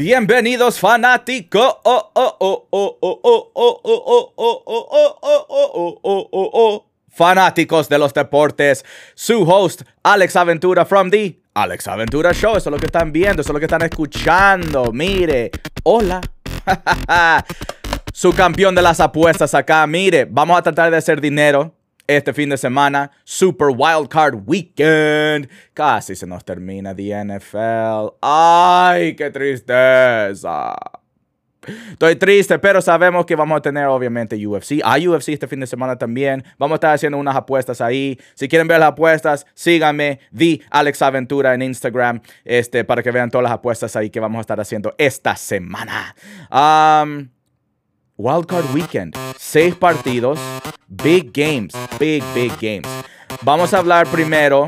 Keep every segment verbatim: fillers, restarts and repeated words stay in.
Bienvenidos fanáticos fanáticos de los deportes. Su host Alex Aventura from the Alex Aventura Show. Eso es lo que están viendo, eso es lo que están escuchando. Mire, hola. Su campeón de las apuestas acá. Mire, vamos a tratar de hacer dinero este fin de semana. Super Wild Card Weekend. Casi se nos termina the N F L. ¡Ay, qué tristeza! Estoy triste, pero sabemos que vamos a tener obviamente U F C. Hay U F C este fin de semana también. Vamos a estar haciendo unas apuestas ahí. Si quieren ver las apuestas, síganme, The Alex Aventura en Instagram, este, para que vean todas las apuestas ahí que vamos a estar haciendo esta semana. Um, Wild Card Weekend. Seis partidos. Big games. Big, big games. Vamos a hablar primero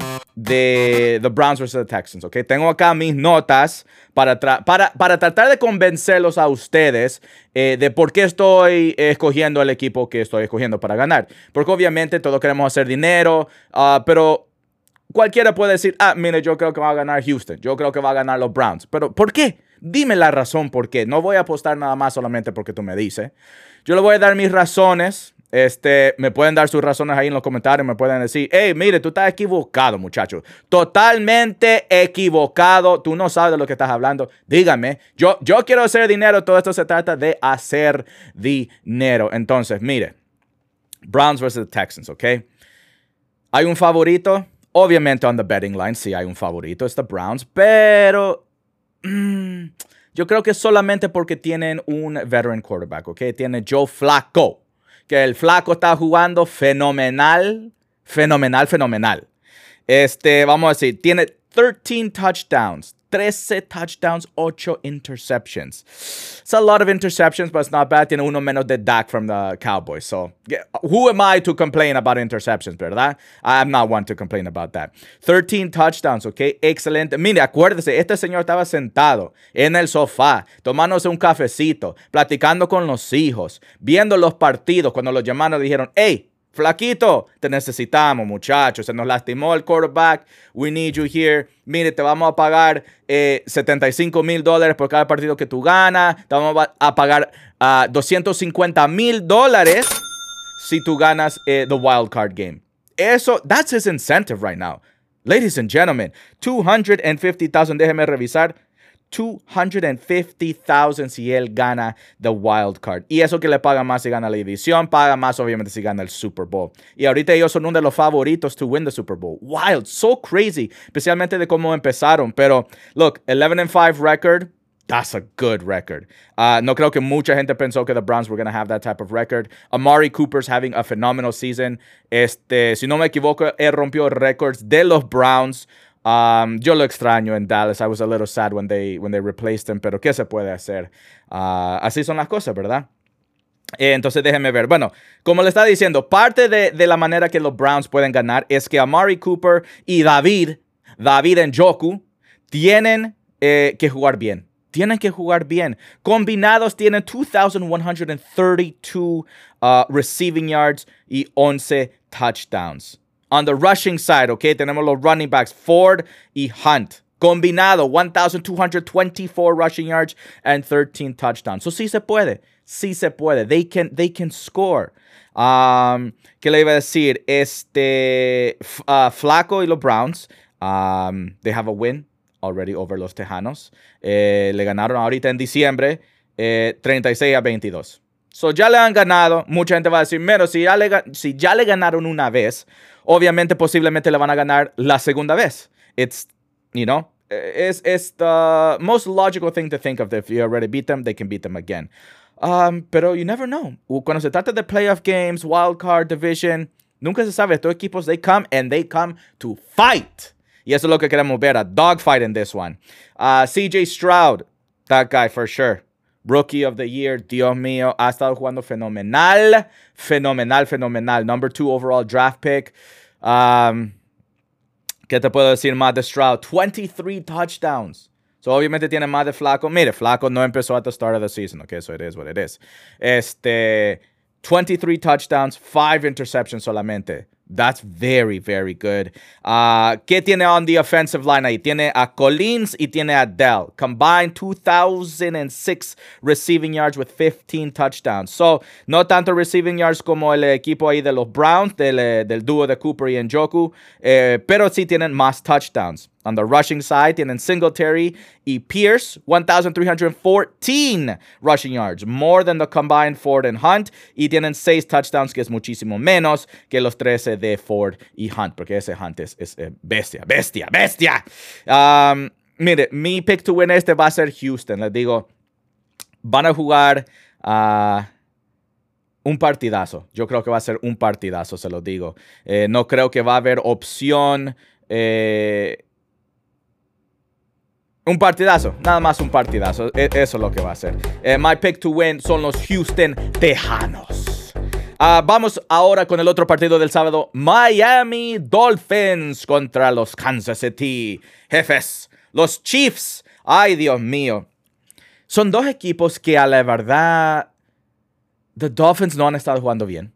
de the Browns versus the Texans, ¿ok? Tengo acá mis notas para, tra para, para tratar de convencerlos a ustedes eh, de por qué estoy escogiendo el equipo que estoy escogiendo para ganar. Porque obviamente todos queremos hacer dinero, uh, pero cualquiera puede decir, ah, mire, yo creo que va a ganar Houston, yo creo que va a ganar los Browns. Pero ¿por qué? Dime la razón por qué. No voy a apostar nada más solamente porque tú me dices. Yo le voy a dar mis razones. Este, me pueden dar sus razones ahí en los comentarios. Me pueden decir, hey, mire, tú estás equivocado, muchacho. Totalmente equivocado. Tú no sabes de lo que estás hablando. Dígame. Yo, yo quiero hacer dinero. Todo esto se trata de hacer dinero. Entonces, mire. Browns versus the Texans, ¿ok? ¿Hay un favorito? Obviamente, on the betting line, sí hay un favorito. Es the Browns. Pero mmm, yo creo que solamente porque tienen un veteran quarterback, ¿ok? Tiene Joe Flacco. Que el Flaco está jugando fenomenal, fenomenal, fenomenal. Este, vamos a decir, tiene thirteen touchdowns, trece touchdowns, ocho interceptions. It's a lot of interceptions, but it's not bad. Tiene uno menos de Dak from the Cowboys. So, who am I to complain about interceptions, verdad? I'm not one to complain about that. thirteen touchdowns, ok? Excelente. Mire, acuérdese, este señor estaba sentado en el sofá, tomándose un cafecito, platicando con los hijos, viendo los partidos. Cuando los llamaron, dijeron, hey, Flaquito, te necesitamos, muchachos. Se nos lastimó el quarterback. We need you here. Mire, te vamos a pagar eh, setenta y cinco mil dólares por cada partido que tú ganas. Te vamos a pagar uh, doscientos cincuenta mil dólares si tú ganas eh, the wild card game. Eso, that's his incentive right now. Ladies and gentlemen, two hundred fifty thousand. Déjeme revisar. two hundred fifty thousand si él gana the wild card. Y eso que le paga más si gana la división, paga más obviamente si gana el Super Bowl. Y ahorita ellos son uno de los favoritos to win the Super Bowl. Wild, so crazy, especialmente de cómo empezaron. Pero, look, eleven and five record, that's a good record. Uh, no creo que mucha gente pensó que the Browns were going to have that type of record. Amari Cooper's having a phenomenal season. Este, si no me equivoco, él rompió récords de los Browns. Um, yo lo extraño en Dallas. I was a little sad when they, when they replaced him, pero ¿qué se puede hacer? Uh, así son las cosas, ¿verdad? Eh, entonces déjenme ver. Bueno, como le estaba diciendo, parte de, de la manera que los Browns pueden ganar es que Amari Cooper y David, David Njoku, tienen eh, que jugar bien. Tienen que jugar bien. Combinados tienen two thousand one hundred thirty-two uh, receiving yards y once touchdowns. On the rushing side, okay, tenemos los running backs, Ford y Hunt. Combinado, one thousand two hundred twenty-four rushing yards and thirteen touchdowns. So sí se puede, sí se puede. They can, they can score. Um, ¿Qué le iba a decir? Este, uh, Flaco y los Browns, um, they have a win already over los Tejanos. Eh, le ganaron ahorita en diciembre, eh, treinta y seis a veintidós. So ya le han ganado. Mucha gente va a decir, pero si ya, le, si ya le ganaron una vez, obviamente posiblemente le van a ganar la segunda vez. It's, you know, it's, it's the most logical thing to think of. If you already beat them, they can beat them again. Um, pero you never know. Cuando se trata de playoff games, wild card, division, nunca se sabe. Estos equipos, they come and they come to fight. Y eso es lo que queremos ver, a dogfight in this one. Uh, C J Stroud, that guy for sure. Rookie of the Year, Dios mío, ha estado jugando fenomenal, fenomenal, fenomenal. Number two overall draft pick. Um, ¿Qué te puedo decir más de Stroud? twenty-three touchdowns. So, obviamente tiene más de Flaco. Mire, Flaco no empezó at the start of the season. Okay, so it is what it is. Este, twenty-three touchdowns, five interceptions solamente. That's very, very good. Uh, ¿Qué tiene on the offensive line ahí? Tiene a Collins y tiene a Dell. Combined two thousand six receiving yards with fifteen touchdowns. So, no tanto receiving yards como el equipo ahí de los Browns, del, del dúo de Cooper y Njoku, eh, pero sí tienen más touchdowns. On the rushing side, tienen Singletary y Pierce, one thousand three hundred fourteen rushing yards, more than the combined Ford and Hunt, y tienen seis touchdowns, que es muchísimo menos que los trece de Ford y Hunt, porque ese Hunt es, es eh, bestia, bestia, bestia. Um, mire, mi pick to win este va a ser Houston. Les digo, van a jugar uh, un partidazo. Yo creo que va a ser un partidazo, se lo digo. Eh, no creo que va a haber opción... Eh, Un partidazo, nada más un partidazo. E eso es lo que va a ser. Eh, my pick to win son los Houston Tejanos. Uh, vamos ahora con el otro partido del sábado. Miami Dolphins contra los Kansas City Jefes. Los Chiefs. Ay, Dios mío. Son dos equipos que a la verdad... The Dolphins no han estado jugando bien.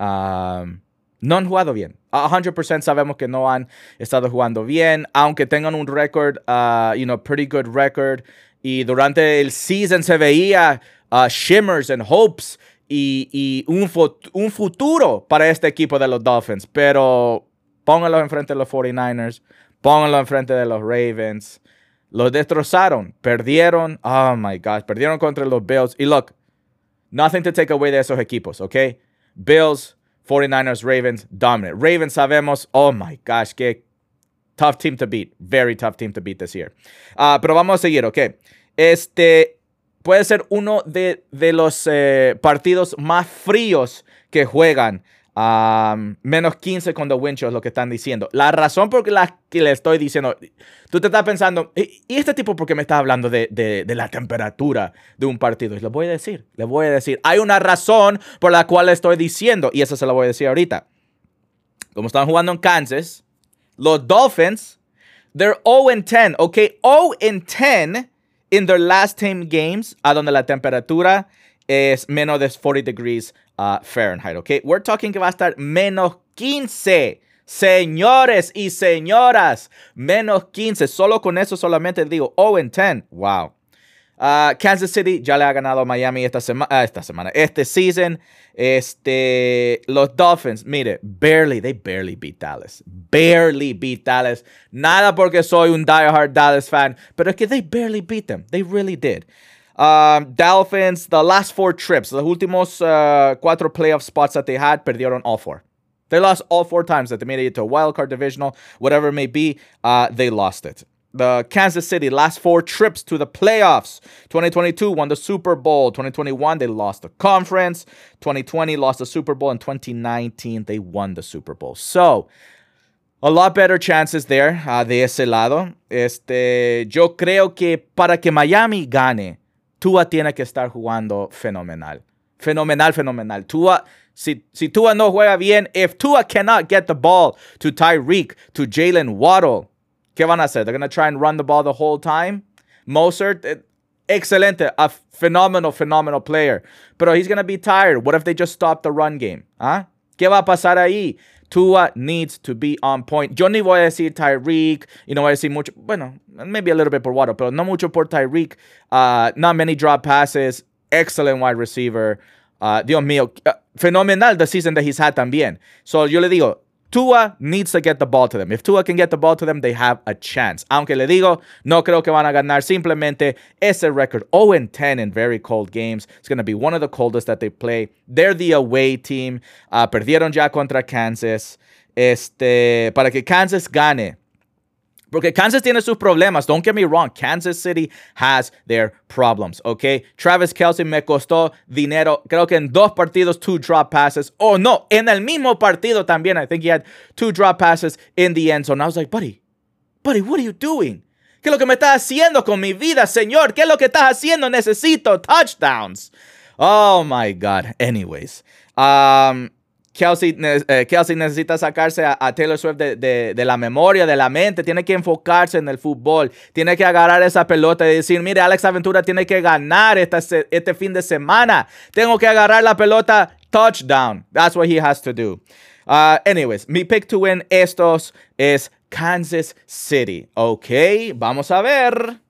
Um, no han jugado bien. one hundred percent sabemos que no han estado jugando bien, aunque tengan un record, uh, you know, pretty good record. Y durante el season se veía uh, shimmers and hopes y, y un, un futuro para este equipo de los Dolphins. Pero pónganlo enfrente de los forty-niners, pónganlo enfrente de los Ravens. Los destrozaron, perdieron. Oh my gosh, perdieron contra los Bills. Y look, nothing to take away de esos equipos, ¿ok? Bills, forty-niners, Ravens, dominant. Ravens sabemos, oh my gosh, qué tough team to beat. Very tough team to beat this year. Uh, pero vamos a seguir, ok. Este puede ser uno de, de los eh, partidos más fríos que juegan. Um, menos quince con the wind chill es lo que están diciendo. La razón por la que le estoy diciendo, tú te estás pensando, ¿y este tipo por qué me está hablando de, de, de la temperatura de un partido? Y le voy a decir, le voy a decir. Hay una razón por la cual le estoy diciendo, y eso se lo voy a decir ahorita. Como están jugando en Kansas, los Dolphins, they're oh and ten, ok? oh and ten in their last ten games, a donde la temperatura es menos de forty degrees uh, Fahrenheit, ¿ok? We're talking que va a estar menos quince. Señores y señoras, menos quince. Solo con eso solamente digo oh and ten. Wow. Uh, Kansas City ya le ha ganado a Miami esta, sema uh, esta semana, este season. Este, los Dolphins, mire, barely, they barely beat Dallas. Barely beat Dallas. Nada porque soy un diehard Dallas fan, pero es que they barely beat them. They really did. Um, Dolphins, the last four trips, los últimos uh, cuatro playoff spots that they had, perdieron all four. They lost all four times that they made it to a wild card divisional, whatever it may be, uh, they lost it. The Kansas City, last four trips to the playoffs. twenty twenty-two won the Super Bowl. twenty twenty-one, they lost the conference. twenty twenty, lost the Super Bowl. And twenty nineteen, they won the Super Bowl. So, a lot better chances there uh, de ese lado. Este, yo creo que para que Miami gane, Tua tiene que estar jugando fenomenal. Fenomenal, fenomenal. Tua, si, si Tua no juega bien, if Tua cannot get the ball to Tyreek, to Jalen Waddle, ¿qué van a hacer? They're going to try and run the ball the whole time? Mostert, eh, excelente, a phenomenal, phenomenal player. Pero he's going to be tired. What if they just stop the run game? ¿Ah? ¿Qué va a pasar ahí? Tua needs to be on point. Yo ni voy a decir Tyreek, y no voy a decir mucho, bueno, maybe a little bit por Waddle, pero no mucho por Tyreek. Uh, not many drop passes. Excellent wide receiver. Uh, Dios mío, uh, fenomenal the season that he's had también. So yo le digo, Tua needs to get the ball to them. If Tua can get the ball to them, they have a chance. Aunque le digo, no creo que van a ganar. Simplemente ese record, oh and ten in very cold games. It's going to be one of the coldest that they play. They're the away team. Uh, perdieron ya contra Kansas. Este, para que Kansas gane. Porque Kansas tiene sus problemas. Don't get me wrong. Kansas City has their problems, ¿ok? Travis Kelce me costó dinero. Creo que en dos partidos, two drop passes. Oh, no. En el mismo partido también. I think he had two drop passes in the end zone. I was like, buddy, buddy, what are you doing? ¿Qué es lo que me estás haciendo con mi vida, señor? ¿Qué es lo que estás haciendo? Necesito touchdowns. Oh, my God. Anyways. Um... Kelce, eh, Kelce necesita sacarse a, a Taylor Swift de, de, de la memoria, de la mente. Tiene que enfocarse en el fútbol. Tiene que agarrar esa pelota y decir, mire, Alex Aventura tiene que ganar esta, este fin de semana. Tengo que agarrar la pelota touchdown. That's what he has to do. Uh, anyways, mi pick to win estos es Kansas City. Ok, vamos a ver.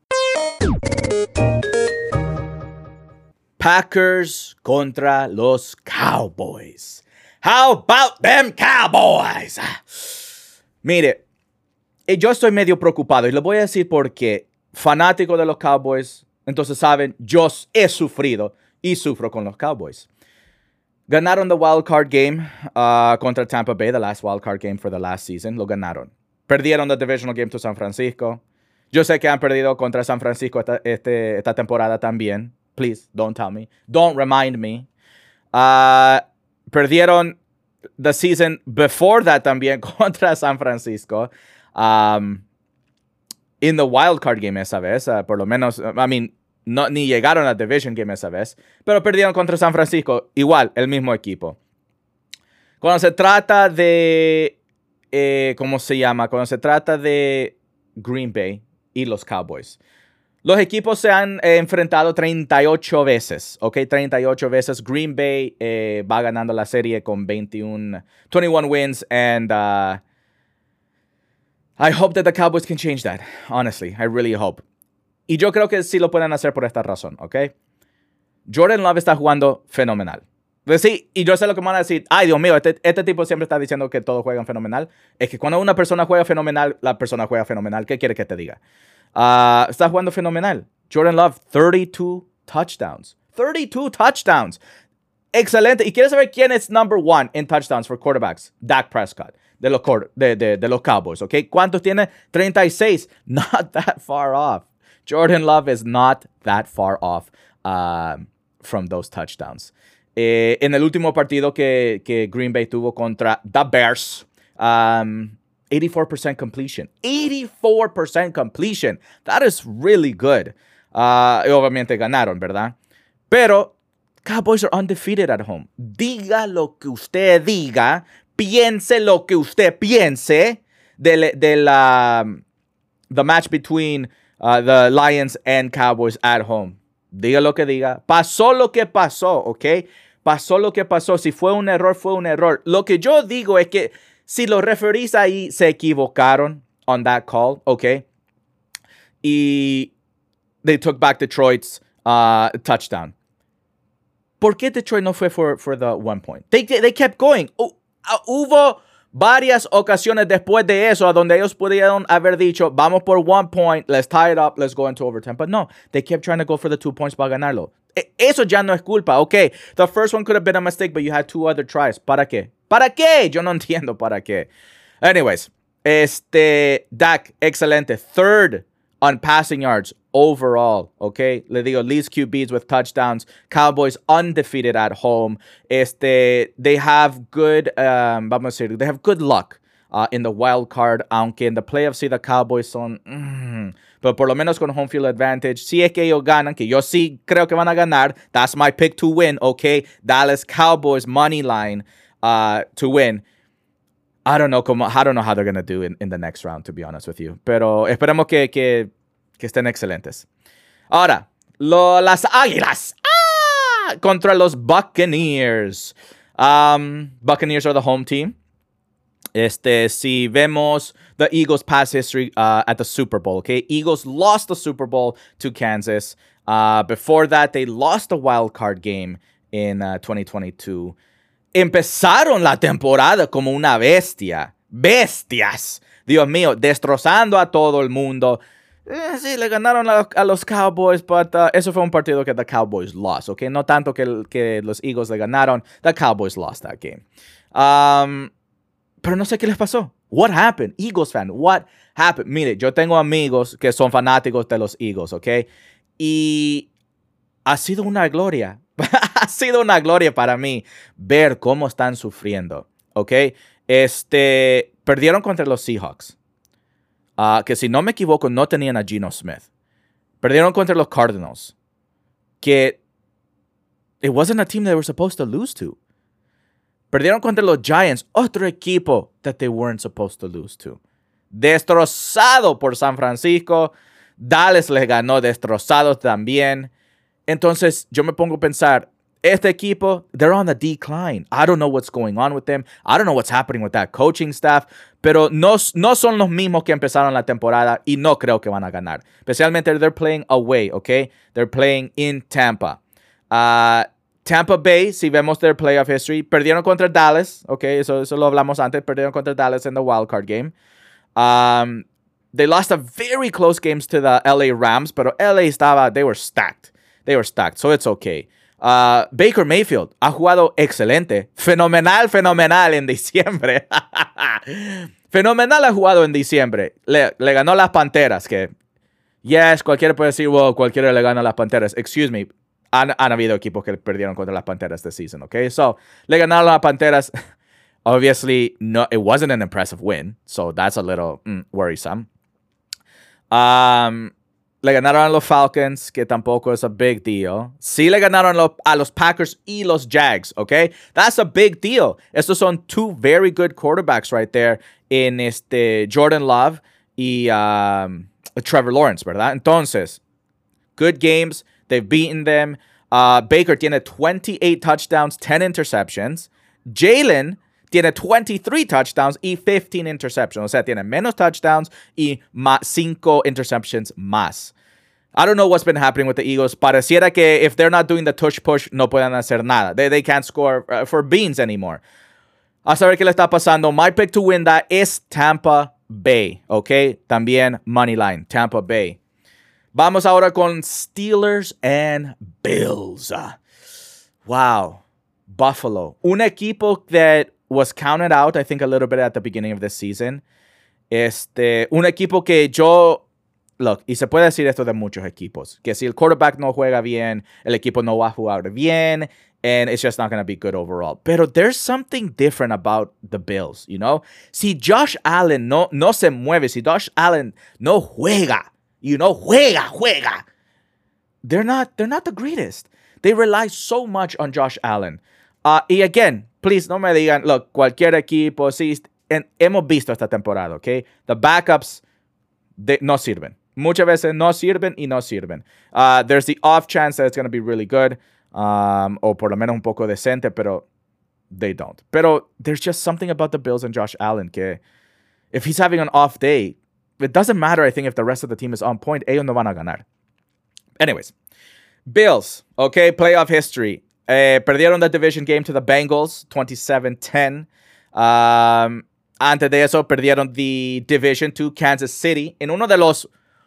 Packers contra los Cowboys. How about them Cowboys? Mire, yo estoy medio preocupado y le voy a decir por qué. Fanático de los Cowboys, entonces saben, yo he sufrido y sufro con los Cowboys. Ganaron the wild card game uh, contra Tampa Bay, the last wild card game for the last season. Lo ganaron. Perdieron the divisional game to San Francisco. Yo sé que han perdido contra San Francisco esta, este, esta temporada también. Please, don't tell me. Don't remind me. Uh, perdieron the season before that también contra San Francisco. Um, in the wild card game esa vez. Uh, por lo menos, I mean, no, ni llegaron a division game esa vez. Pero perdieron contra San Francisco. Igual, el mismo equipo. Cuando se trata de... Eh, ¿Cómo se llama? Cuando se trata de Green Bay y los Cowboys. Los equipos se han eh, enfrentado treinta y ocho veces, ¿ok? treinta y ocho veces. Green Bay eh, va ganando la serie con veintiuno, twenty-one wins. And uh, I hope that the Cowboys can change that. Honestly, I really hope. Y yo creo que sí lo pueden hacer por esta razón, ¿ok? Jordan Love está jugando fenomenal. Sí, y yo sé lo que me van a decir. Ay, Dios mío, este, este tipo siempre está diciendo que todos juegan fenomenal. Es que cuando una persona juega fenomenal, la persona juega fenomenal. ¿Qué quiere que te diga? Uh, está jugando fenomenal. Jordan Love, thirty-two touchdowns. thirty-two touchdowns. Excelente. ¿Y quieres saber quién es number one in touchdowns for quarterbacks? Dak Prescott, de los, de, de, de los Cowboys, ¿ok? ¿Cuántos tiene? treinta y seis. Not that far off. Jordan Love is not that far off uh, from those touchdowns. Eh, en el último partido que, que Green Bay tuvo contra the Bears, um, eighty-four percent completion. eighty-four percent completion. That is really good. Uh, y obviamente ganaron, ¿verdad? Pero Cowboys are undefeated at home. Diga lo que usted diga. Piense lo que usted piense de, de la the match between uh, the Lions and Cowboys at home. Diga lo que diga. Pasó lo que pasó, ¿ok? Pasó lo que pasó. Si fue un error, fue un error. Lo que yo digo es que si los referees ahí se equivocaron on that call, ¿ok? Y they took back Detroit's uh, touchdown. ¿Por qué Detroit no fue for, for the one point? They, they kept going. Uh, uh, hubo varias ocasiones después de eso a donde ellos pudieron haber dicho, vamos por one point, let's tie it up, let's go into overtime. But no, they kept trying to go for the two points para ganarlo. E eso ya no es culpa. Okay, the first one could have been a mistake, but you had two other tries. ¿Para qué? ¿Para qué? Yo no entiendo para qué. Anyways, este, Dak, excelente. Third on passing yards overall, okay? Le digo, least Q Bs with touchdowns. Cowboys undefeated at home. Este, they have good, um, vamos a decir, they have good luck uh, in the wild card, aunque en the playoffs sí the Cowboys son, mm, pero por lo menos con home field advantage, si es que ellos ganan, que yo sí creo que van a ganar, that's my pick to win, okay? Dallas Cowboys money line uh, to win. I don't know como, I don't know how they're going to do in, in the next round, to be honest with you. Pero esperemos que, que, que estén excelentes. Ahora, lo, las Águilas ¡ah! Contra los Buccaneers. Um, Buccaneers are the home team. Este, si vemos the Eagles' past history uh, at the Super Bowl, okay? Eagles lost the Super Bowl to Kansas. Uh, before that, they lost the wild card game in uh, twenty twenty-two. Empezaron la temporada como una bestia. Bestias. Dios mío, destrozando a todo el mundo. Eh, sí, le ganaron a, a los Cowboys, but uh, eso fue un partido que the Cowboys lost, ¿ok? No tanto que, que los Eagles le ganaron. The Cowboys lost that game. Um, pero no sé qué les pasó. What happened? Eagles fan, what happened? Mire, yo tengo amigos que son fanáticos de los Eagles, ¿ok? Y ha sido una gloria. Ha sido una gloria para mí ver cómo están sufriendo, ¿ok? Este, perdieron contra los Seahawks, uh, que si no me equivoco no tenían a Geno Smith. Perdieron contra los Cardinals, que it wasn't a team they were supposed to lose to. Perdieron contra los Giants, otro equipo that they weren't supposed to lose to. Destrozado por San Francisco. Dallas les ganó destrozados también. Entonces, yo me pongo a pensar, este equipo, they're on the decline. I don't know what's going on with them. I don't know what's happening with that coaching staff. Pero no, no son los mismos que empezaron la temporada y no creo que van a ganar. Especialmente they're playing away, okay? They're playing in Tampa. Uh, Tampa Bay, si vemos their playoff history, perdieron contra Dallas, okay? Eso, eso lo hablamos antes. Perdieron contra Dallas in the wild card game. Um, they lost a very close games to the L A Rams, pero L A estaba, they were stacked. They were stacked, so it's okay. Uh, Baker Mayfield ha jugado excelente. Fenomenal, fenomenal en diciembre. Fenomenal ha jugado en diciembre. Le, le ganó las Panteras, que... Yes, cualquiera puede decir, well, cualquiera le gana a las Panteras. Excuse me. Han, han habido equipos que perdieron contra las Panteras this season, okay? So, le ganaron a las Panteras. Obviously, no, it wasn't an impressive win. So, that's a little mm, worrisome. Um... Le ganaron a los Falcons, que tampoco es a big deal. Sí le ganaron lo, a los Packers y los Jags, okay? That's a big deal. Estos son two very good quarterbacks right there in este Jordan Love y um, Trevor Lawrence, ¿verdad? Entonces, good games. They've beaten them. Uh, Baker tiene twenty-eight touchdowns, ten interceptions. Jalen tiene twenty-three touchdowns y fifteen interceptions. O sea, tiene menos touchdowns y más cinco interceptions más. I don't know what's been happening with the Eagles. Pareciera que if they're not doing the tush push, no pueden hacer nada. They, they can't score uh, for beans anymore. A saber qué le está pasando. My pick to win that is Tampa Bay. Okay? También money line. Tampa Bay. Vamos ahora con Steelers and Bills. Wow. Buffalo. Un equipo that was counted out, I think, a little bit at the beginning of the season. Este, un equipo que yo... Look, y se puede decir esto de muchos equipos, que si el quarterback no juega bien, el equipo no va a jugar bien, and it's just not going to be good overall. Pero there's something different about the Bills, you know? Si Josh Allen no, no se mueve, si Josh Allen no juega, you know, juega, juega, they're not, they're not the greatest. They rely so much on Josh Allen. Uh, y again, please, no me digan, look, cualquier equipo, sí, en, hemos visto esta temporada, ¿ok? The backups, they, no sirven. Muchas veces no sirven y no sirven. Uh, there's the off chance that it's going to be really good, um, o por lo menos un poco decente, pero they don't. Pero there's just something about the Bills and Josh Allen que if he's having an off day, it doesn't matter, I think, if the rest of the team is on point, ellos no van a ganar. Anyways, Bills, okay, playoff history. Eh, perdieron the division game to the Bengals, twenty-seven ten. Um, antes de eso, perdieron the division to Kansas City en uno de los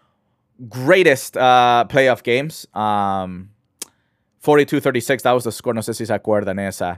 greatest uh, playoff games. Um, forty-two thirty-six, that was the score. No sé si se acuerdan esa.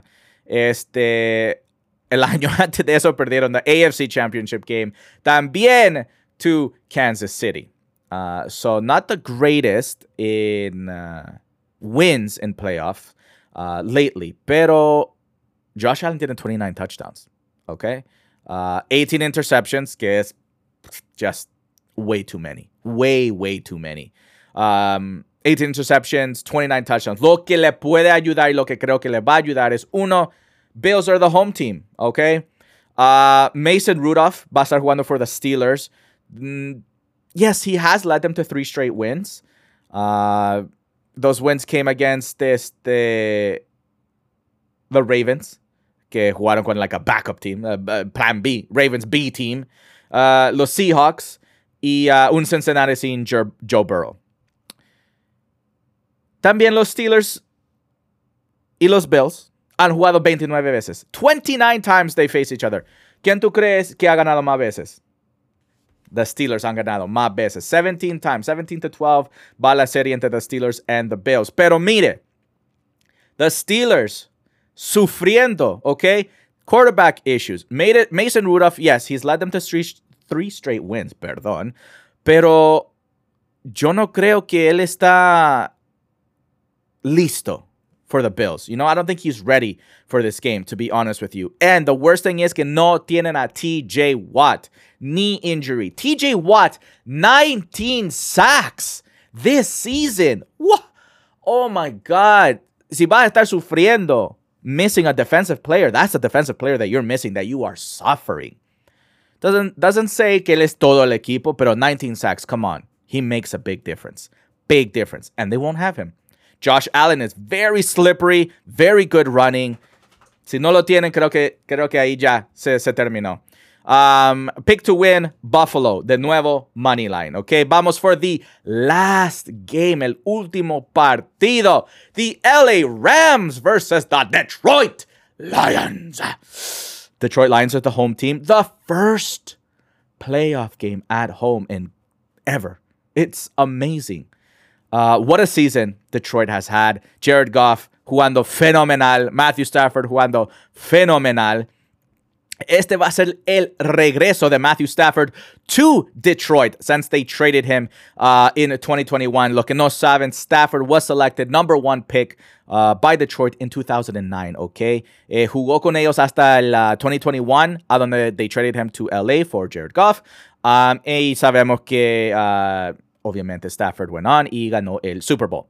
Este, el año antes de eso, perdieron the A F C Championship game también to Kansas City. Uh, so, not the greatest in uh, wins in playoff. Uh, lately, pero Josh Allen tiene twenty-nine touchdowns, okay? Uh, eighteen interceptions, que es just way too many. Way, way too many. Um, eighteen interceptions, twenty-nine touchdowns. Lo que le puede ayudar y lo que creo que le va a ayudar es, uno, Bills are the home team, okay? Uh, Mason Rudolph va a estar jugando for the Steelers. Mm, yes, he has led them to three straight wins. Uh... Those wins came against este, the Ravens, que jugaron con like a backup team, uh, uh, Plan B, Ravens B team, uh, los Seahawks y uh, un Cincinnati sin Joe, Joe Burrow. También los Steelers y los Bills han jugado veintinueve veces. twenty-nine times they face each other. ¿Quién tú crees que ha ganado más veces? The Steelers han ganado más veces. seventeen times. seventeen to twelve va la serie entre the Steelers and the Bills. Pero mire, the Steelers sufriendo, okay? Quarterback issues. Made it, Mason Rudolph, yes, he's led them to three, three straight wins, perdón. Pero yo no creo que él está listo for the Bills. You know, I don't think he's ready for this game, to be honest with you. And the worst thing is que no tienen a T J Watt. Knee injury. T J Watt, nineteen sacks this season. What? Oh my God. Si vas a estar sufriendo, missing a defensive player, that's a defensive player that you're missing, that you are suffering. Doesn't, doesn't say que él es todo el equipo, pero nineteen sacks, come on. He makes a big difference. Big difference. And they won't have him. Josh Allen is very slippery, very good running. Si no lo tienen, creo que, creo que ahí ya se, se terminó. Um, pick to win, Buffalo. De nuevo, money line. Okay, vamos for the last game, el último partido. The L A Rams versus the Detroit Lions. Detroit Lions are the home team. The first playoff game at home in ever. It's amazing. Uh, what a season Detroit has had. Jared Goff jugando fenomenal. Matthew Stafford jugando fenomenal. Este va a ser el regreso de Matthew Stafford to Detroit since they traded him uh, in twenty twenty-one. Lo que no saben, Stafford was selected number one pick uh, by Detroit in two thousand nine, okay? Eh, jugó con ellos hasta el uh, twenty twenty-one, a donde they traded him to L A for Jared Goff. Um, y sabemos que, uh, obviamente, Stafford went on y ganó el Super Bowl.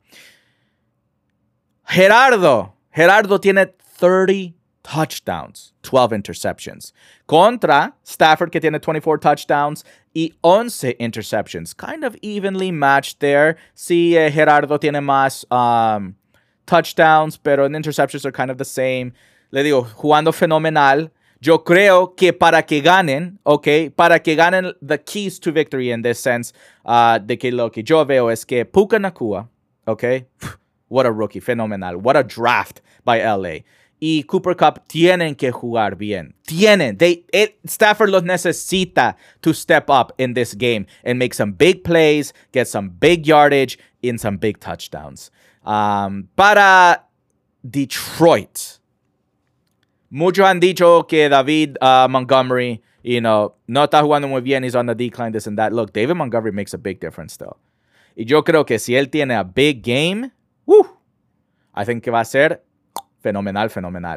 Gerardo. Gerardo tiene thirty touchdowns, twelve interceptions. Contra Stafford, que tiene twenty-four touchdowns y once interceptions. Kind of evenly matched there. Sí, eh, Gerardo tiene más um, touchdowns, pero en interceptions are kind of the same. Le digo, jugando fenomenal. Yo creo que para que ganen, ok, para que ganen, the keys to victory in this sense, uh, de que lo que yo veo es que Puka Nacua, ok, what a rookie, fenomenal. What a draft by L A. Y Cooper Kupp tienen que jugar bien. Tienen. They, it, Stafford los necesita to step up in this game and make some big plays, get some big yardage, in some big touchdowns. Um, para Detroit, muchos han dicho que David uh, Montgomery, you know, no está jugando muy bien, he's on the decline, this and that. Look, David Montgomery makes a big difference still. Y yo creo que si él tiene a big game, woo, I think que va a ser fenomenal, fenomenal.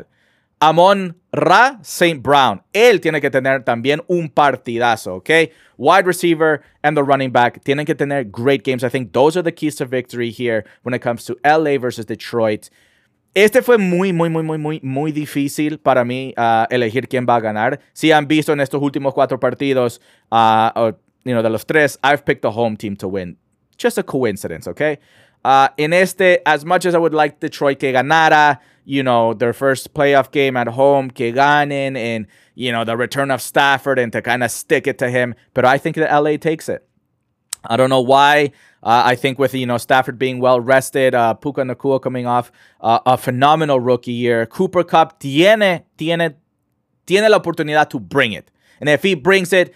Amon-Ra Saint Brown. Él tiene que tener también un partidazo, ¿ok? Wide receiver and the running back tienen que tener great games. I think those are the keys to victory here when it comes to L A versus Detroit. Este fue muy, muy, muy, muy, muy, muy difícil para mí uh, elegir quién va a ganar. Si han visto en estos últimos cuatro partidos, uh, or, you know, de los tres, I've picked the home team to win. Just a coincidence, ¿ok? Uh, en este, as much as I would like Detroit que ganara, you know, their first playoff game at home, que ganen, and, you know, the return of Stafford and to kind of stick it to him. But I think that L A takes it. I don't know why. Uh, I think with, you know, Stafford being well rested, uh, Puka Nacua coming off uh, a phenomenal rookie year. Cooper Kupp tiene, tiene, tiene la oportunidad to bring it. And if he brings it,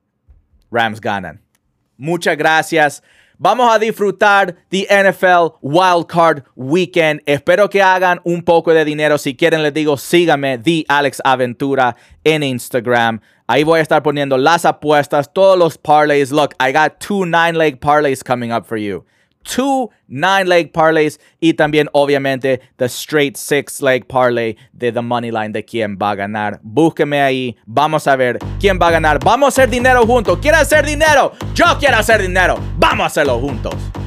Rams ganan. Muchas gracias. Vamos a disfrutar the N F L Wild Card Weekend. Espero que hagan un poco de dinero. Si quieren, les digo, síganme, The Alex Aventura, en Instagram. Ahí voy a estar poniendo las apuestas, todos los parlays. Look, I got two nine-leg parlays coming up for you. Two nine-leg parlays y también, obviamente, the straight six-leg parlay de the money line de quién va a ganar. Búsqueme ahí. Vamos a ver quién va a ganar. Vamos a hacer dinero juntos. ¿Quieren hacer dinero? Yo quiero hacer dinero. Vamos a hacerlo juntos.